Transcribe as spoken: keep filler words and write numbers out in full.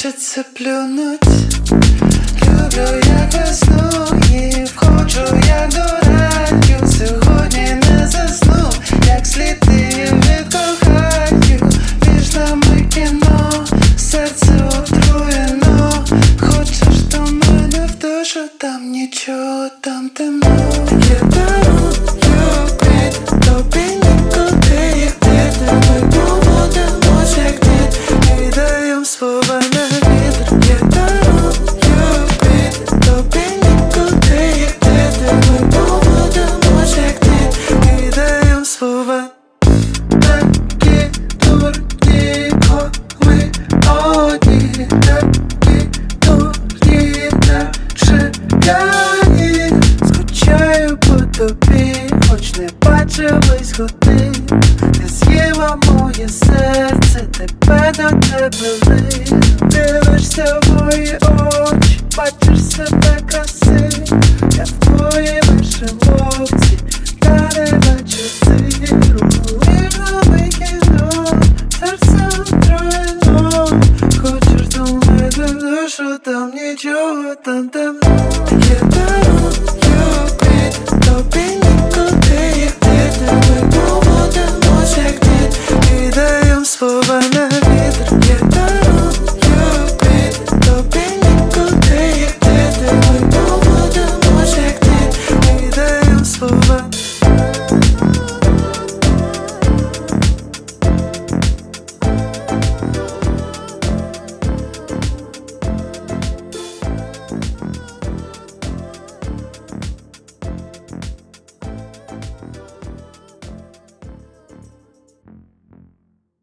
хочеться плюнуть. Люблю як весну і входжу як до раю. Сьогодні не засну, як сліди від кохаю. Між нами кіно, серце отруєно. Хочеш до мене в душу, там нічого, там темно. Я дарую квіт, тобі нікуди йти. Ми будемо як дід і даєм слова на вітер. Я дарую квіт, тобі нікуди йти. Ми будемо як дід і даєм слова. Такі дурні, коли одні. Такі дурні, наче п'яні. Скучаю по тобі, хоч не бачились годин. Ти з'їла моє серце, тебе до тебе лин. Дивишся в мої очі, бачиш себе краси. Я в твоїй шеловці, та не бачу сиру. Ігрове кіно, серце отруєно. Хочеш до мене в душу, там нічого, там